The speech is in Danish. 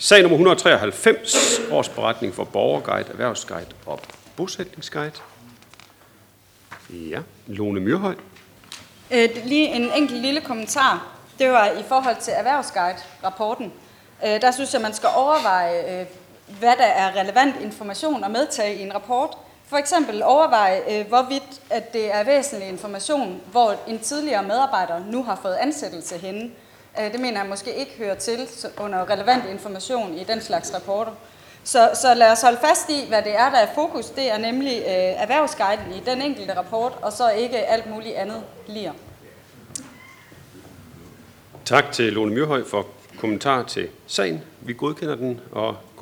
Sag nummer 193, årsberetning for Borgerguide, Erhvervsguide og Bosætningsguide. Ja, Lone Myrhøj. Lige en enkelt lille kommentar. Det var i forhold til Erhvervsguide-rapporten. Der synes jeg, man skal overveje, hvad der er relevant information at medtage i en rapport. For eksempel overveje, hvorvidt at det er væsentlig information, hvor en tidligere medarbejder nu har fået ansættelse henne. Det mener jeg måske ikke hører til under relevant information i den slags rapporter. Så lad os holde fast i, hvad det er, der er fokus. Det er nemlig erhvervsguiden i den enkelte rapport, og så ikke alt muligt andet lir. Tak til Lone Myrhøj for kommentar til sagen. Vi godkender den og